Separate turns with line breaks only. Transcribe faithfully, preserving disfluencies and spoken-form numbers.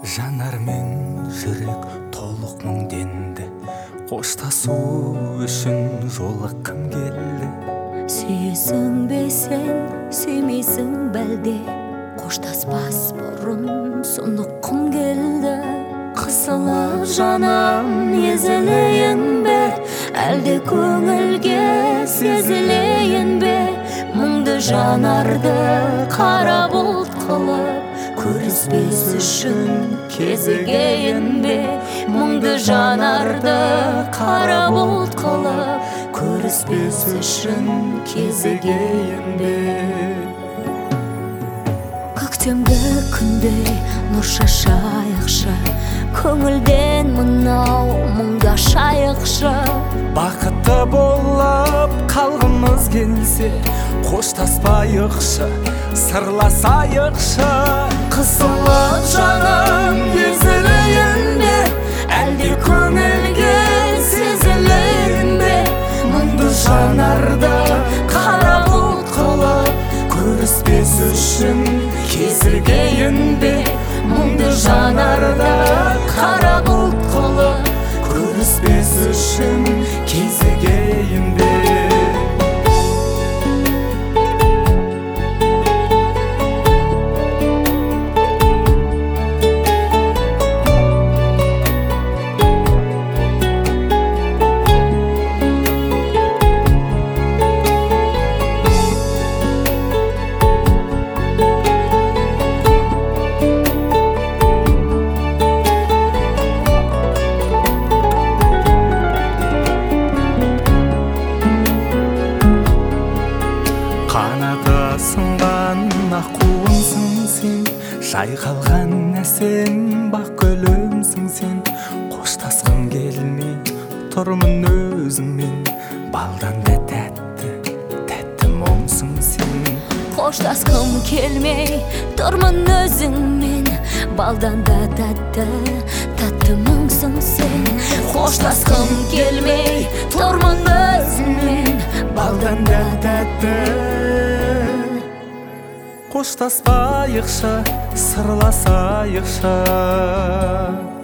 Жанар мен жүрек толық мұң денді, қоштасу үшін жолыққым келді.
Сүйесің бе сен, сүймейсің бәлде, қоштаспас бұрын сұныққым келді. Қысылып жаным езілейін бе, әлде көңілге сезілейін бе? Мұңды жанарды қара бұлт қылып, көріспес үшін кезігейін бе? Мұңды жанарды қара бұлт қылып, көріспес үшін кезігейін бе? Көктемгі күнде нұр шашайықшы, көңілден мынау мұңды ашайықшы.
Бақытты болып қалғымыз келсе, қоштаспайықшы, сырласайықшы.
Қысылып жаным езілейін бе, әлде көңілге сезілейін бе?
Мұңды жанарды қара бұлт қылып, көріспес үшін кезігейін бе?
Мұңды жанарды
қара бұлт қылып, көріспес үшін кезігейін бе? Қанаты сынған аққуымсың сен, жайқалған әсем бақ гүлімсің сен. Қоштасқым келмей тұрмын өзіңмен, балдан да тәтті, тәтті мұңсың сен.
Қоштасқым келмей тұрмын өзіңмен, балдан да тәтті, тәтті мұңсың сен. Қоштасқым келмей тұрмын өзіңмен,
балдан да тәтті. Қоштаспайықшы, сырласайықшы.